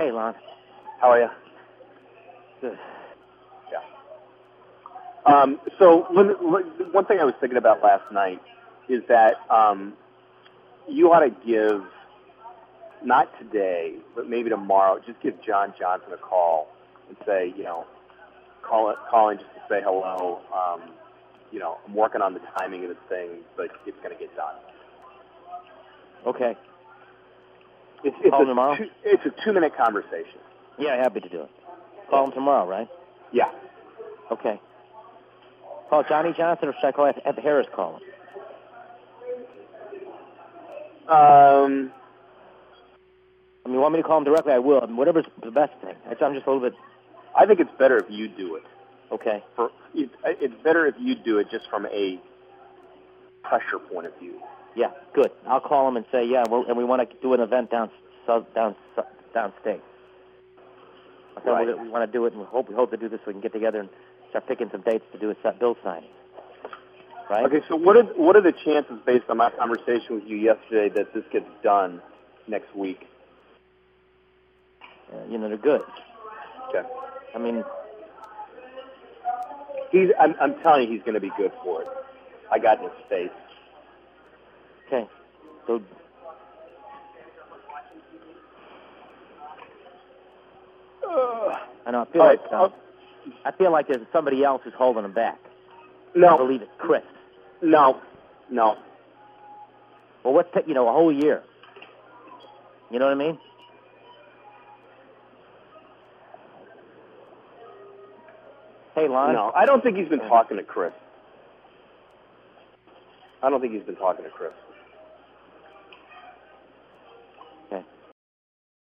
Hey, Lon. How are you? Good. Yeah. So one thing I was thinking about last night is that you ought to give, not today, but maybe tomorrow, just give John Johnson a call and say, call in just to say hello. I'm working on the timing of this thing, but it's going to get done. Okay. Call him tomorrow? It's a 2-minute conversation. Yeah, happy to do it. Call him tomorrow, right? Yeah. Okay. Call Johnny Johnson, or should I call Ed Harris call him? You want me to call him directly? I will. Whatever's the best thing. I'm just a little bit... I think it's better if you do it. Okay. It's better if you do it just from a pressure point of view. Yeah, good. I'll call him and say, we want to do an event downstate. I said, Right. we want to do it, and we hope to do this so we can get together and start picking some dates to do a bill signing. Right? Okay, so what are the chances, based on my conversation with you yesterday, that this gets done next week? They're good. Okay. I mean... I'm telling you, he's going to be good for it. I got in his face. Okay. So... I know. I feel like there's somebody else who's holding him back. No. I believe it's Chris. No. Well, what's a whole year? You know what I mean? Hey, Lon. No, I don't think he's been talking to Chris.